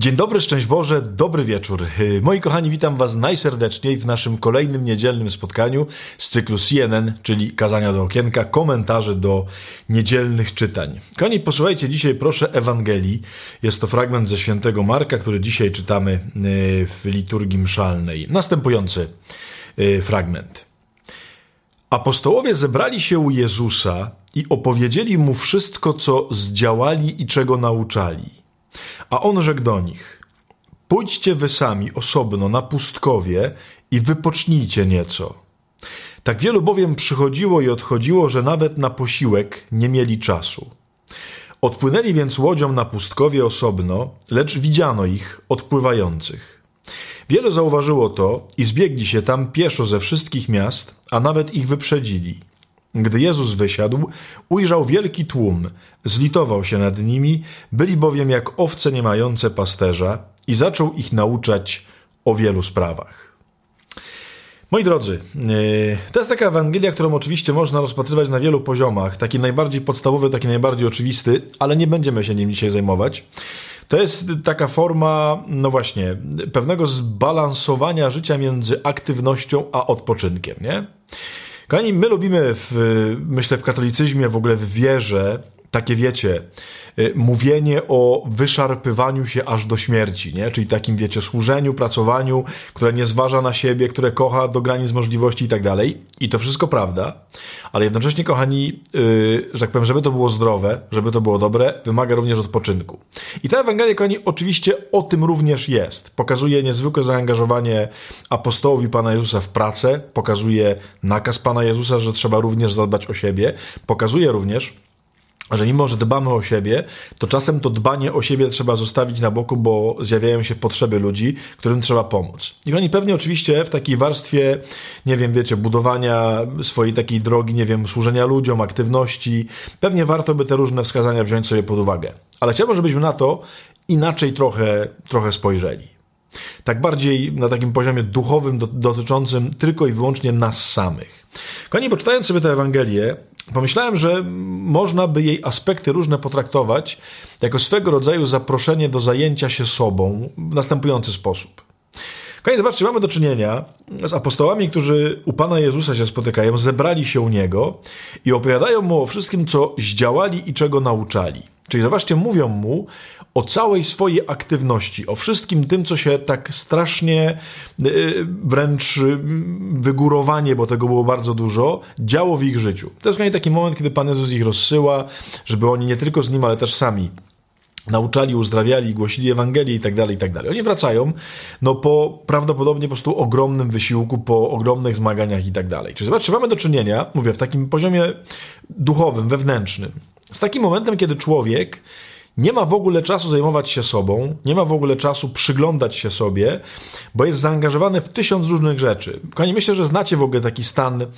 Dzień dobry, szczęść Boże, dobry wieczór. Moi kochani, witam Was najserdeczniej w naszym kolejnym niedzielnym spotkaniu z cyklu CNN, czyli Kazania do Okienka, komentarze do niedzielnych czytań. Kochani, posłuchajcie dzisiaj proszę Ewangelii. Jest to fragment ze świętego Marka, który dzisiaj czytamy w liturgii mszalnej. Następujący fragment. Apostołowie zebrali się u Jezusa i opowiedzieli Mu wszystko, co zdziałali i czego nauczali. A on rzekł do nich: pójdźcie wy sami osobno na pustkowie i wypocznijcie nieco. Tak wielu bowiem przychodziło i odchodziło, że nawet na posiłek nie mieli czasu. Odpłynęli więc łodzią na pustkowie osobno, lecz widziano ich odpływających. Wielu zauważyło to i zbiegli się tam pieszo ze wszystkich miast, a nawet ich wyprzedzili. Gdy Jezus wysiadł, ujrzał wielki tłum, zlitował się nad nimi, byli bowiem jak owce nie mające pasterza i zaczął ich nauczać o wielu sprawach. Moi drodzy, to jest taka Ewangelia, którą oczywiście można rozpatrywać na wielu poziomach, taki najbardziej podstawowy, taki najbardziej oczywisty, ale nie będziemy się nim dzisiaj zajmować. To jest taka forma, no właśnie, pewnego zbalansowania życia między aktywnością a odpoczynkiem, nie? Kochani, my lubimy, myślę, w katolicyzmie, w ogóle w wierze, takie wiecie, mówienie o wyszarpywaniu się aż do śmierci, nie? Czyli takim, wiecie, służeniu, pracowaniu, które nie zważa na siebie, które kocha do granic możliwości i tak dalej. I to wszystko prawda, ale jednocześnie, kochani, że tak powiem, żeby to było zdrowe, żeby to było dobre, wymaga również odpoczynku. I ta Ewangelia, kochani, oczywiście o tym również jest. Pokazuje niezwykłe zaangażowanie apostołów i Pana Jezusa w pracę, pokazuje nakaz Pana Jezusa, że trzeba również zadbać o siebie, pokazuje również, że mimo, że dbamy o siebie, to czasem to dbanie o siebie trzeba zostawić na boku, bo zjawiają się potrzeby ludzi, którym trzeba pomóc. I oni pewnie oczywiście w takiej warstwie, nie wiem, wiecie, budowania swojej takiej drogi, nie wiem, służenia ludziom, aktywności, pewnie warto by te różne wskazania wziąć sobie pod uwagę. Ale chciałbym, żebyśmy na to inaczej trochę spojrzeli. Tak bardziej na takim poziomie duchowym, dotyczącym tylko i wyłącznie nas samych. Kochani, bo czytając sobie tę Ewangelię, pomyślałem, że można by jej aspekty różne potraktować jako swego rodzaju zaproszenie do zajęcia się sobą w następujący sposób. Kochani, zobaczcie, mamy do czynienia z apostołami, którzy u Pana Jezusa się spotykają, zebrali się u Niego i opowiadają Mu o wszystkim, co zdziałali i czego nauczali. Czyli zobaczcie, mówią Mu o całej swojej aktywności, o wszystkim tym, co się tak strasznie, wręcz wygórowanie, bo tego było bardzo dużo, działo w ich życiu. To jest taki moment, kiedy Pan Jezus ich rozsyła, żeby oni nie tylko z Nim, ale też sami nauczali, uzdrawiali, głosili Ewangelię i tak dalej, i tak dalej. Oni wracają, no po prawdopodobnie po prostu ogromnym wysiłku, po ogromnych zmaganiach i tak dalej. Czyli zobaczcie, mamy do czynienia, mówię, w takim poziomie duchowym, wewnętrznym, z takim momentem, kiedy człowiek nie ma w ogóle czasu zajmować się sobą, nie ma w ogóle czasu przyglądać się sobie, bo jest zaangażowany w 1000 różnych rzeczy. Kochani, myślę, że znacie w ogóle taki stan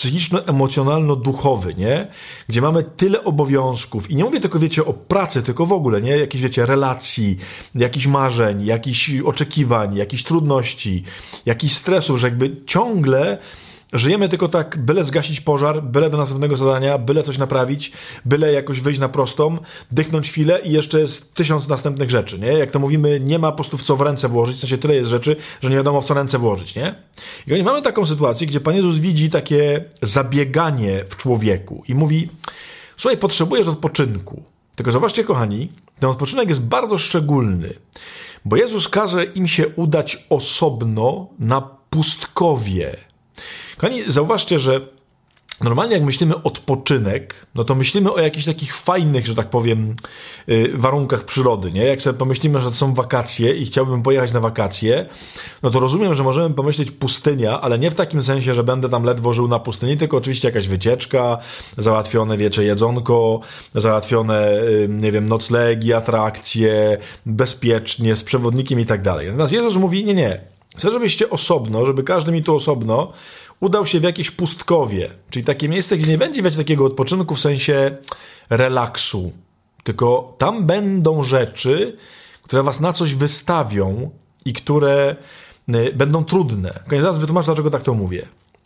psychiczno-emocjonalno-duchowy, nie? Gdzie mamy tyle obowiązków. I nie mówię tylko, wiecie, o pracy, tylko w ogóle, nie? Jakichś, wiecie, relacji, jakichś marzeń, jakichś oczekiwań, jakichś trudności, jakichś stresów, że jakby ciągle żyjemy tylko tak, byle zgasić pożar, byle do następnego zadania, byle coś naprawić, byle jakoś wyjść na prostą, dychnąć chwilę i jeszcze jest 1000 następnych rzeczy, nie? Jak to mówimy, nie ma po prostu w co w ręce włożyć, w sensie tyle jest rzeczy, że nie wiadomo w co ręce włożyć, nie? I mamy taką sytuację, gdzie Pan Jezus widzi takie zabieganie w człowieku i mówi: słuchaj, potrzebujesz odpoczynku. Tylko zobaczcie, kochani, ten odpoczynek jest bardzo szczególny, bo Jezus każe im się udać osobno na pustkowie. Kochani, zauważcie, że normalnie jak myślimy odpoczynek, no to myślimy o jakichś takich fajnych, że tak powiem, warunkach przyrody, nie? Jak sobie pomyślimy, że to są wakacje i chciałbym pojechać na wakacje, no to rozumiem, że możemy pomyśleć pustynia, ale nie w takim sensie, że będę tam ledwo żył na pustyni, tylko oczywiście jakaś wycieczka, załatwione, wiecie, jedzonko, załatwione, nie wiem, noclegi, atrakcje, bezpiecznie, z przewodnikiem i tak dalej. Natomiast Jezus mówi: nie. Chcę, żebyście osobno, żeby każdy mi tu osobno udał się w jakieś pustkowie, czyli takie miejsce, gdzie nie będzie, wiecie, takiego odpoczynku w sensie relaksu, tylko tam będą rzeczy, które was na coś wystawią i które będą trudne. Zaraz wytłumaczę, dlaczego tak to mówię.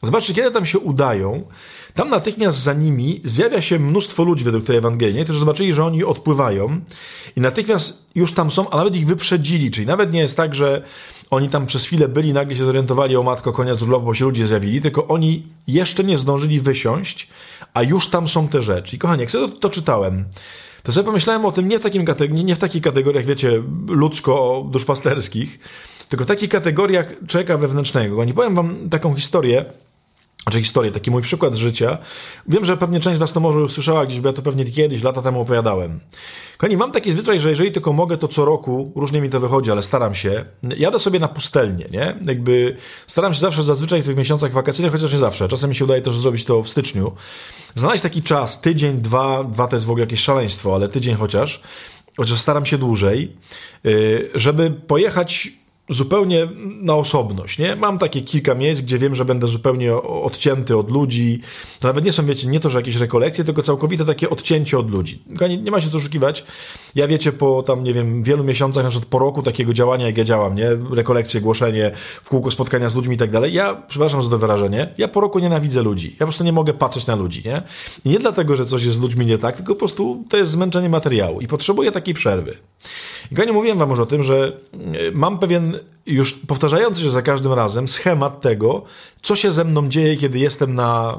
Zobaczcie, kiedy tam się udają, tam natychmiast za nimi zjawia się mnóstwo ludzi według tej Ewangelii, którzy zobaczyli, że oni odpływają i natychmiast już tam są, a nawet ich wyprzedzili, czyli nawet nie jest tak, że oni tam przez chwilę byli, nagle się zorientowali, o matko, koniec urlopu, bo się ludzie zjawili, tylko oni jeszcze nie zdążyli wysiąść, a już tam są te rzeczy. I kochani, jak sobie to czytałem, to sobie pomyślałem o tym nie w takich kategoriach, wiecie, ludzko-duszpasterskich, tylko w takich kategoriach człowieka wewnętrznego. Nie powiem wam taką historię, taki mój przykład życia. Wiem, że pewnie część z was to może już słyszała gdzieś, bo ja to pewnie kiedyś, lata temu opowiadałem. Kochani, mam taki zwyczaj, że jeżeli tylko mogę, to co roku, różnie mi to wychodzi, ale staram się, jadę sobie na pustelnię, nie? Jakby staram się zawsze, zazwyczaj w tych miesiącach wakacyjnych, chociaż nie zawsze, czasem mi się udaje też zrobić to w styczniu, znaleźć taki czas, tydzień, dwa to jest w ogóle jakieś szaleństwo, ale tydzień chociaż staram się dłużej, żeby pojechać zupełnie na osobność, nie? Mam takie kilka miejsc, gdzie wiem, że będę zupełnie odcięty od ludzi. To nawet nie są, wiecie, nie to, że jakieś rekolekcje, tylko całkowite takie odcięcie od ludzi. Nie ma się co oszukiwać. Ja, wiecie, po tam, nie wiem, wielu miesiącach, na przykład po roku takiego działania, jak ja działam, nie? Rekolekcje, głoszenie, w kółko spotkania z ludźmi i tak dalej. Ja, przepraszam za to wyrażenie, ja po roku nienawidzę ludzi. Ja po prostu nie mogę patrzeć na ludzi, nie? I nie dlatego, że coś jest z ludźmi nie tak, tylko po prostu to jest zmęczenie materiału i potrzebuję takiej przerwy. I nie mówiłem wam już o tym, że mam pewien już powtarzający się za każdym razem schemat tego, co się ze mną dzieje, kiedy jestem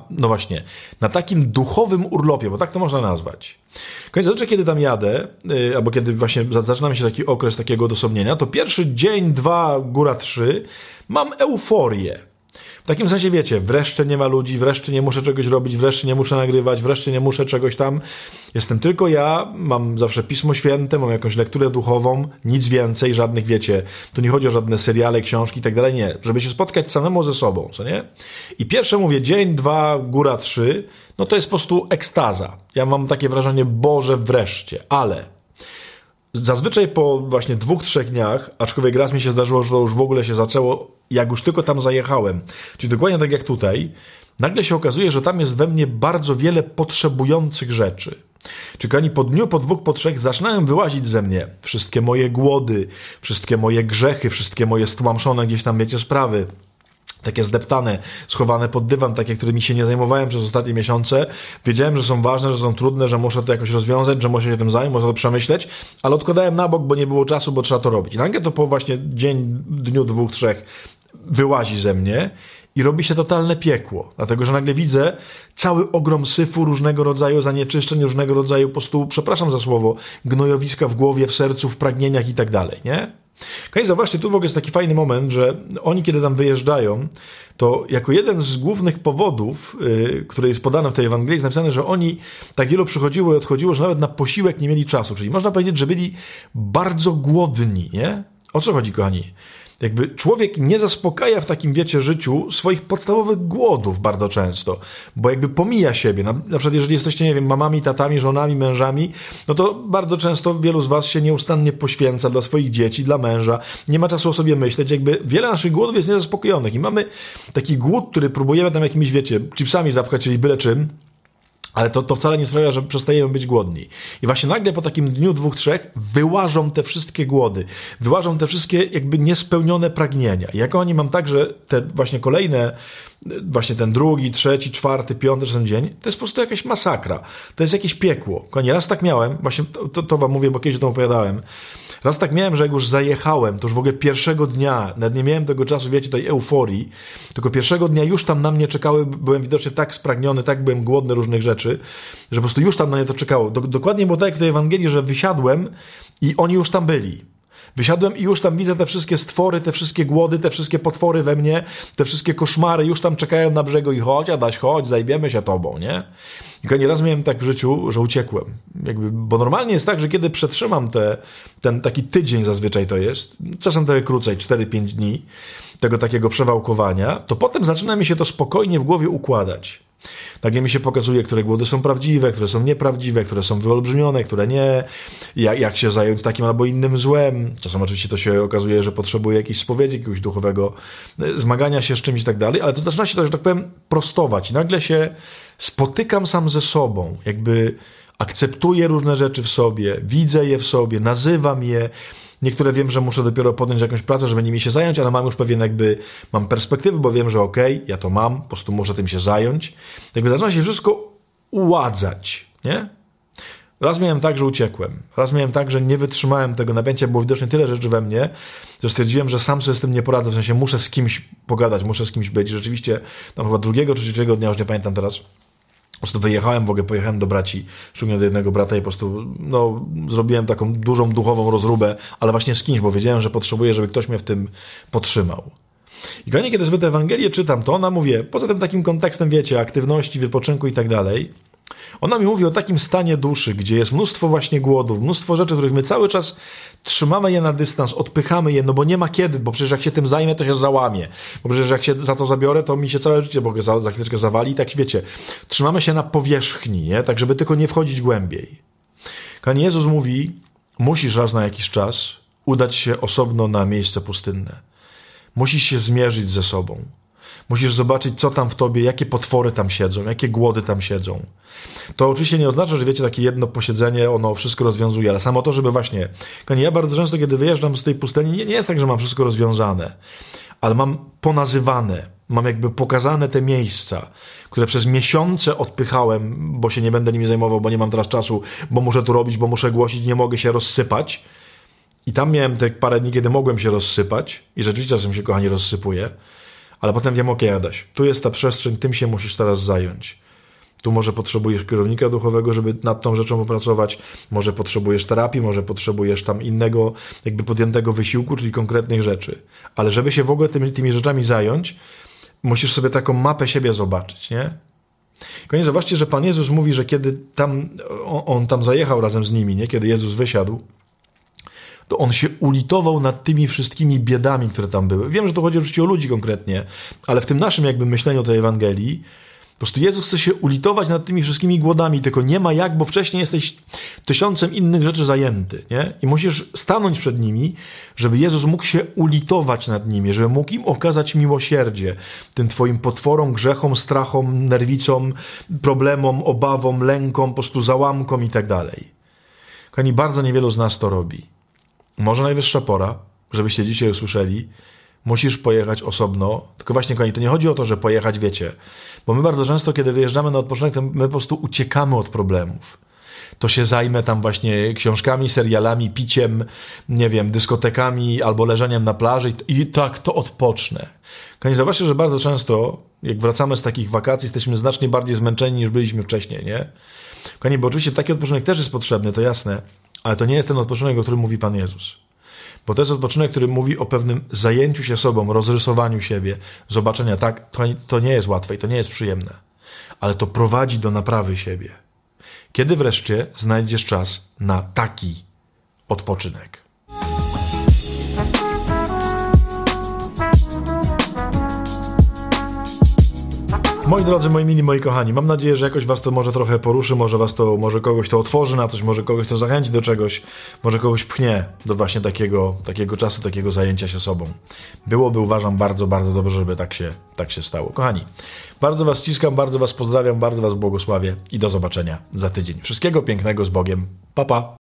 na takim duchowym urlopie, bo tak to można nazwać. Zazwyczaj, kiedy tam jadę, albo kiedy właśnie zaczyna mi się taki okres takiego odosobnienia, to pierwszy dzień, 2, góra 3, mam euforię. W takim sensie, wiecie, wreszcie nie ma ludzi, wreszcie nie muszę czegoś robić, wreszcie nie muszę nagrywać, wreszcie nie muszę czegoś tam. Jestem tylko ja, mam zawsze Pismo Święte, mam jakąś lekturę duchową, nic więcej, żadnych, wiecie, tu nie chodzi o żadne seriale, książki i tak dalej, nie. Żeby się spotkać samemu ze sobą, co nie? I pierwsze mówię, dzień, 2, góra 3, no to jest po prostu ekstaza. Ja mam takie wrażenie, Boże, wreszcie, ale zazwyczaj po właśnie 2-3 dniach, aczkolwiek raz mi się zdarzyło, że to już w ogóle się zaczęło, jak już tylko tam zajechałem, czyli dokładnie tak jak tutaj, nagle się okazuje, że tam jest we mnie bardzo wiele potrzebujących rzeczy. Czyli po dniu, po 2, po 3 zaczynają wyłazić ze mnie wszystkie moje głody, wszystkie moje grzechy, wszystkie moje stłamszone gdzieś tam, wiecie, sprawy. Takie zdeptane, schowane pod dywan, takie, którymi się nie zajmowałem przez ostatnie miesiące. Wiedziałem, że są ważne, że są trudne, że muszę to jakoś rozwiązać, że muszę się tym zająć, muszę to przemyśleć, ale odkładałem na bok, bo nie było czasu, bo trzeba to robić. I nagle to po właśnie dniu, 2, 3 wyłazi ze mnie i robi się totalne piekło. Dlatego, że nagle widzę cały ogrom syfu, różnego rodzaju zanieczyszczeń, różnego rodzaju po prostu, przepraszam za słowo, gnojowiska w głowie, w sercu, w pragnieniach i tak dalej, nie? Zauważcie, tu w ogóle jest taki fajny moment, że oni, kiedy tam wyjeżdżają, to jako jeden z głównych powodów, który jest podany w tej Ewangelii, jest napisane, że oni tak wielu przychodziło i odchodziło, że nawet na posiłek nie mieli czasu. Czyli można powiedzieć, że byli bardzo głodni, nie? O co chodzi, kochani? Jakby człowiek nie zaspokaja w takim, wiecie, życiu swoich podstawowych głodów bardzo często, bo jakby pomija siebie. Na przykład jeżeli jesteście, nie wiem, mamami, tatami, żonami, mężami, no to bardzo często wielu z was się nieustannie poświęca dla swoich dzieci, dla męża, nie ma czasu o sobie myśleć, jakby wiele naszych głodów jest niezaspokojonych i mamy taki głód, który próbujemy tam jakimiś, wiecie, chipsami zapchać, czyli byle czym, ale to wcale nie sprawia, że przestajemy być głodni. I właśnie nagle po takim dniu, 2, 3 wyłażą te wszystkie głody. Wyłażą te wszystkie jakby niespełnione pragnienia. I jako oni mam tak, że te właśnie kolejne, właśnie ten 2., 3., 4., 5. dzień, to jest po prostu jakaś masakra. To jest jakieś piekło. Raz tak miałem, właśnie to wam mówię, bo kiedyś o tym opowiadałem. Raz tak miałem, że jak już zajechałem, to już w ogóle pierwszego dnia, nawet nie miałem tego czasu, wiecie, tej euforii, tylko pierwszego dnia już tam na mnie czekały, byłem widocznie tak spragniony, tak byłem głodny różnych rzeczy, że po prostu już tam na mnie to czekało. Dokładnie było tak jak w tej Ewangelii, że wysiadłem i oni już tam byli. Wysiadłem i już tam widzę te wszystkie stwory, te wszystkie głody, te wszystkie potwory we mnie, te wszystkie koszmary już tam czekają na brzegu i chodź, Adaś, chodź, zajmiemy się tobą, nie? I nieraz miałem tak w życiu, że uciekłem. Bo normalnie jest tak, że kiedy przetrzymam ten taki tydzień zazwyczaj to jest, czasem trochę krócej, 4-5 dni tego takiego przewałkowania, to potem zaczyna mi się to spokojnie w głowie układać. Nagle mi się pokazuje, które głody są prawdziwe, które są nieprawdziwe, które są wyolbrzymione, które nie, jak się zająć takim albo innym złem. Czasem oczywiście to się okazuje, że potrzebuję jakiejś spowiedzi, jakiegoś duchowego zmagania się z czymś i tak dalej, ale to zaczyna się to, że tak powiem, prostować. I nagle się spotykam sam ze sobą, jakby akceptuję różne rzeczy w sobie, widzę je w sobie, nazywam je, niektóre wiem, że muszę dopiero podjąć jakąś pracę, żeby nimi się zająć, ale mam już mam perspektywy, bo wiem, że ja to mam, po prostu muszę tym się zająć. Jakby zaczyna się wszystko uładzać, nie? Raz miałem tak, że uciekłem. Raz miałem tak, że nie wytrzymałem tego napięcia, było widocznie tyle rzeczy we mnie, że stwierdziłem, że sam sobie z tym nie poradzę, w sensie muszę z kimś pogadać, muszę z kimś być. Rzeczywiście, tam chyba drugiego czy trzeciego dnia, już nie pamiętam teraz, po prostu wyjechałem, pojechałem do braci, szczególnie do jednego brata i po prostu zrobiłem taką dużą duchową rozróbę, ale właśnie z kimś, bo wiedziałem, że potrzebuję, żeby ktoś mnie w tym podtrzymał. I kochani, kiedy sobie tę Ewangelię czytam, to ona mówi, poza tym takim kontekstem, wiecie, aktywności, wypoczynku i tak dalej, ona mi mówi o takim stanie duszy, gdzie jest mnóstwo właśnie głodów, mnóstwo rzeczy, których my cały czas trzymamy je na dystans, odpychamy je, bo nie ma kiedy, bo przecież jak się tym zajmę, to się załamie, bo przecież jak się za to zabiorę, to mi się całe życie za chwileczkę zawali i tak wiecie, trzymamy się na powierzchni, nie? Tak żeby tylko nie wchodzić głębiej. Pan Jezus mówi, musisz raz na jakiś czas udać się osobno na miejsce pustynne. Musisz się zmierzyć ze sobą. Musisz zobaczyć, co tam w tobie, jakie potwory tam siedzą, jakie głody tam siedzą. To oczywiście nie oznacza, że wiecie, takie jedno posiedzenie, ono wszystko rozwiązuje, ale samo to, żeby właśnie... Ja bardzo często, kiedy wyjeżdżam z tej pustyni, nie jest tak, że mam wszystko rozwiązane, ale mam ponazywane, mam jakby pokazane te miejsca, które przez miesiące odpychałem, bo się nie będę nimi zajmował, bo nie mam teraz czasu, bo muszę to robić, bo muszę głosić, nie mogę się rozsypać. I tam miałem te parę dni, kiedy mogłem się rozsypać i rzeczywiście czasem się, kochani, rozsypuję. Ale potem wiem, Adaś, tu jest ta przestrzeń, tym się musisz teraz zająć. Tu może potrzebujesz kierownika duchowego, żeby nad tą rzeczą popracować, może potrzebujesz terapii, może potrzebujesz tam innego jakby podjętego wysiłku, czyli konkretnych rzeczy. Ale żeby się w ogóle tymi rzeczami zająć, musisz sobie taką mapę siebie zobaczyć, nie? Koniec, zobaczcie, że Pan Jezus mówi, że kiedy on tam zajechał razem z nimi, nie? Kiedy Jezus wysiadł, to on się ulitował nad tymi wszystkimi biedami, które tam były. Wiem, że to chodzi oczywiście o ludzi konkretnie, ale w tym naszym jakby myśleniu o tej Ewangelii, po prostu Jezus chce się ulitować nad tymi wszystkimi głodami, tylko nie ma jak, bo wcześniej jesteś 1000 innych rzeczy zajęty, nie? I musisz stanąć przed nimi, żeby Jezus mógł się ulitować nad nimi, żeby mógł im okazać miłosierdzie, tym twoim potworom, grzechom, strachom, nerwicom, problemom, obawom, lękom, po prostu załamkom i tak dalej. Kochani, bardzo niewielu z nas to robi. Może najwyższa pora, żebyście dzisiaj usłyszeli, musisz pojechać osobno. Tylko właśnie, kochani, to nie chodzi o to, że pojechać, wiecie. Bo my bardzo często, kiedy wyjeżdżamy na odpoczynek, to my po prostu uciekamy od problemów. To się zajmę tam właśnie książkami, serialami, piciem, nie wiem, dyskotekami albo leżeniem na plaży i tak to odpocznę. Kochani, zobaczcie, że bardzo często, jak wracamy z takich wakacji, jesteśmy znacznie bardziej zmęczeni niż byliśmy wcześniej, nie? Kochani, bo oczywiście taki odpoczynek też jest potrzebny, to jasne, ale to nie jest ten odpoczynek, o którym mówi Pan Jezus. Bo to jest odpoczynek, który mówi o pewnym zajęciu się sobą, rozrysowaniu siebie, zobaczenia, tak, to nie jest łatwe i to nie jest przyjemne, ale to prowadzi do naprawy siebie. Kiedy wreszcie znajdziesz czas na taki odpoczynek? Moi drodzy, moi mili, moi kochani, mam nadzieję, że jakoś was to może trochę poruszy, może kogoś to otworzy na coś, może kogoś to zachęci do czegoś, może kogoś pchnie do właśnie takiego czasu, takiego zajęcia się sobą. Byłoby, uważam, bardzo, bardzo dobrze, żeby tak się stało. Kochani, bardzo was ściskam, bardzo was pozdrawiam, bardzo was błogosławię i do zobaczenia za tydzień. Wszystkiego pięknego, z Bogiem. Pa, pa.